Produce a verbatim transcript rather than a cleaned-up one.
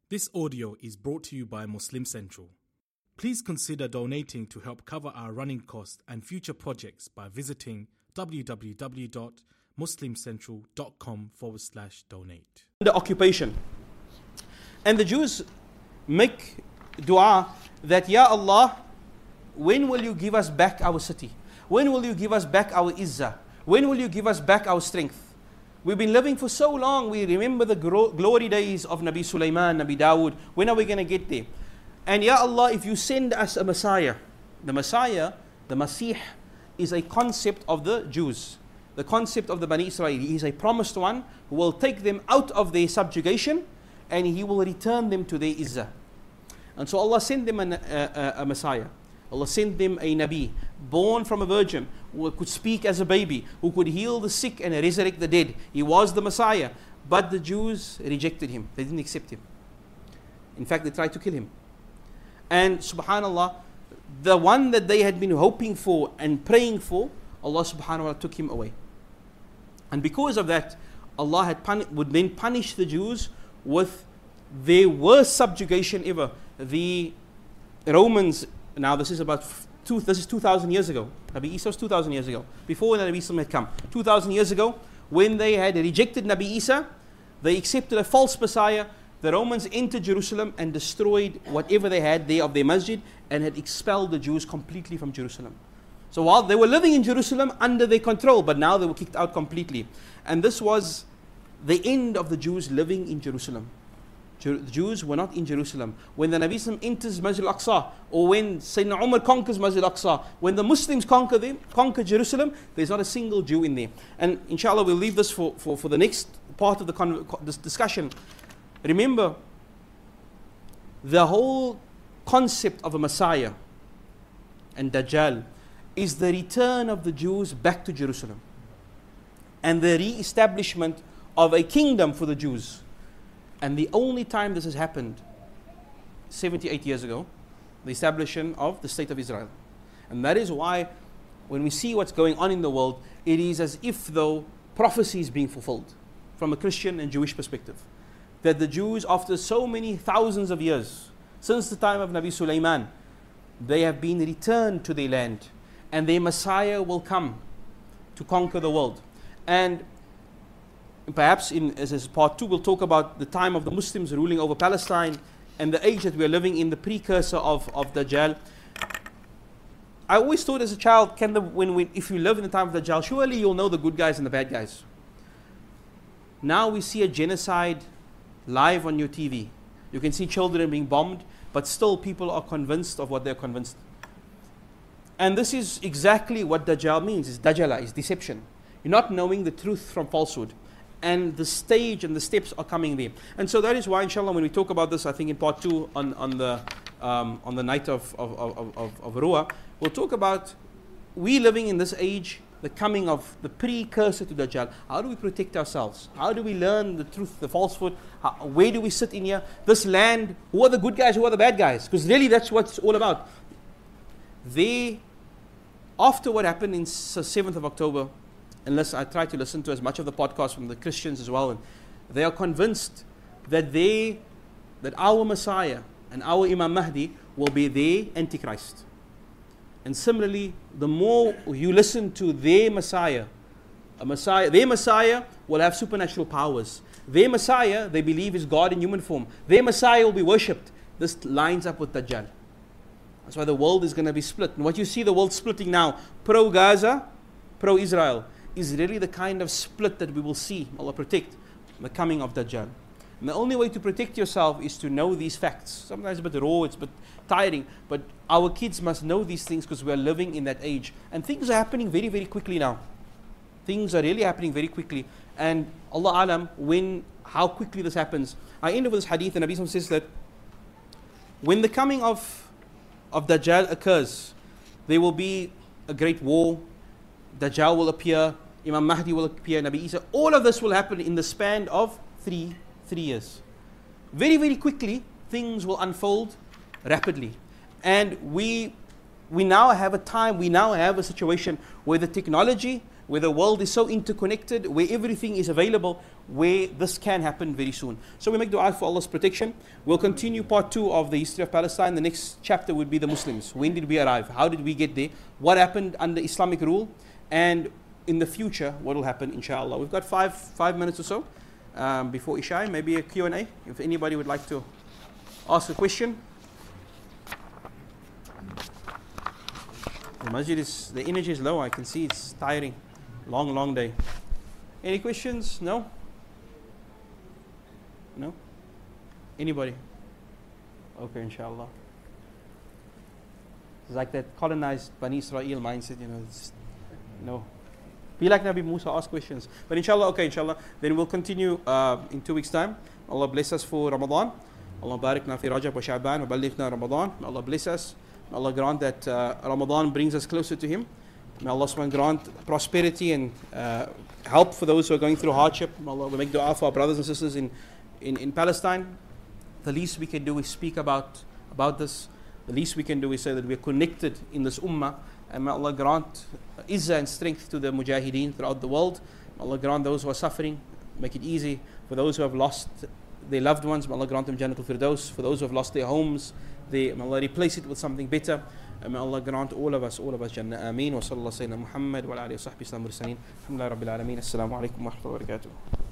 This audio is brought to you by Muslim Central. Please consider donating to help cover our running costs and future projects by visiting www.muslimcentral.com forward slash donate. The occupation. And the Jews make dua that, Ya Allah, when will you give us back our city? When will you give us back our izzah? When will you give us back our strength? We've been living for so long, we remember the gro- glory days of Nabi Sulaiman, Nabi Dawood. When are we going to get there? And Ya Allah, if you send us a Messiah, the Messiah, the Masih, is a concept of the Jews. The concept of the Bani Israel. He is a promised one who will take them out of their subjugation and He will return them to their izzah. And so Allah sent them a, a, a Messiah. Allah sent them a Nabi, born from a virgin, who could speak as a baby, who could heal the sick and resurrect the dead. He was the Messiah. But the Jews rejected Him. They didn't accept Him. In fact, they tried to kill Him. And subhanAllah, the one that they had been hoping for and praying for, Allah subhanahu wa ta'ala took Him away. And because of that, Allah had puni- would then punish the Jews with their worst subjugation ever. The Romans, now this is about two, this is two thousand years ago. Nabi Isa was two thousand years ago, before Nabi Isa had come. two thousand years ago, when they had rejected Nabi Isa, they accepted a false Messiah. The Romans entered Jerusalem and destroyed whatever they had there of their masjid and had expelled the Jews completely from Jerusalem. So while they were living in Jerusalem under their control, but now they were kicked out completely. And this was the end of the Jews living in Jerusalem. Jer- the Jews were not in Jerusalem. When the Nabi Sallam enters Masjid al-Aqsa, or when Sayyidina Umar conquers Masjid al-Aqsa, when the Muslims conquer them, conquer Jerusalem, there's not a single Jew in there. And inshallah we'll leave this for, for, for the next part of the con- this discussion. Remember, the whole concept of a Messiah and Dajjal is the return of the Jews back to Jerusalem and the re-establishment of a kingdom for the Jews. And the only time this has happened, seventy-eight years ago, the establishment of the State of Israel. And that is why when we see what's going on in the world, it is as if though prophecy is being fulfilled from a Christian and Jewish perspective. That the Jews, after so many thousands of years, since the time of Nabi Sulaiman, they have been returned to their land. And their Messiah will come to conquer the world. And perhaps in as, as part two, we'll talk about the time of the Muslims ruling over Palestine and the age that we are living in, the precursor of, of Dajjal. I always thought as a child, can the, when we, if you live in the time of Dajjal, surely you'll know the good guys and the bad guys. Now we see a genocide live on your T V. You can see children being bombed, but still people are convinced of what they're convinced. And this is exactly what Dajjal means. It's Dajjala, it's deception. You're not knowing the truth from falsehood. And the stage and the steps are coming there. And so that is why, inshallah, when we talk about this, I think in part two on, on the um, on the night of, of, of, of, of Ruah, we'll talk about we living in this age, the coming of the precursor to Dajjal. How do we protect ourselves? How do we learn the truth, the falsehood? How, where do we sit in here? This land, who are the good guys, who are the bad guys? Because really that's what it's all about. They, after what happened in seventh of October, unless I try to listen to as much of the podcast from the Christians as well, and they are convinced that they, that our Messiah and our Imam Mahdi will be their Antichrist. And similarly, the more you listen to their Messiah, a Messiah, their Messiah will have supernatural powers. Their Messiah, they believe, is God in human form. Their Messiah will be worshipped. This lines up with Dajjal. That's why the world is going to be split. And what you see the world splitting now, pro-Gaza, pro-Israel, is really the kind of split that we will see, Allah protect, the coming of Dajjal. And the only way to protect yourself is to know these facts. Sometimes it's a bit raw, it's a bit tiring, but our kids must know these things because we are living in that age. And things are happening very, very quickly now. Things are really happening very quickly. And Allah Alam, when, how quickly this happens. I end with this hadith, and Nabi Sallallahu says that when the coming of, of Dajjal occurs, there will be a great war. Dajjal will appear, Imam Mahdi will appear, Nabi Isa. All of this will happen in the span of three, three years. Very, very quickly, things will unfold rapidly. And we, we now have a time, we now have a situation where the technology, where the world is so interconnected, where everything is available, where this can happen very soon. So we make dua for Allah's protection. We'll continue part two of the history of Palestine. The next chapter would be the Muslims. When did we arrive? How did we get there? What happened under Islamic rule? And in the future, what will happen, inshallah. We've got five five minutes or so um, before Isha. Maybe a Q and A, if anybody would like to ask a question. The masjid is, the energy is low. I can see it's tiring. Long, long day. Any questions? No? No? Anybody? Okay, inshallah. It's like that colonized Bani Israel mindset, you know. It's, no. Be like Nabi Musa, ask questions. But inshallah, okay, inshallah. Then we'll continue uh, in two weeks' time. Allah bless us for Ramadan. Allah barakna fi Rajab wa Sha'ban wa ballighna Ramadan. May Allah bless us. May Allah grant that uh, Ramadan brings us closer to Him. May Allah subhanahu grant prosperity and uh, help for those who are going through hardship. May Allah, we make dua for our brothers and sisters in, in, in Palestine. The least we can do is speak about, about this. The least we can do is say that we are connected in this ummah. And may Allah grant izzah and strength to the mujahideen throughout the world. May Allah grant those who are suffering, make it easy for those who have lost their loved ones. May Allah grant them Jannatul Firdaus. For those who have lost their homes, they, may Allah replace it with something better. And may Allah grant all of us, all of us Jannah. Ameen. Wa sallallahu sayyidina Muhammad wa ala alihi wa sahbihi sallam mursaleen. Alhamdulillah Rabbil Alameen. Assalamu alaikum wa rahmatullahi wa barakatuh.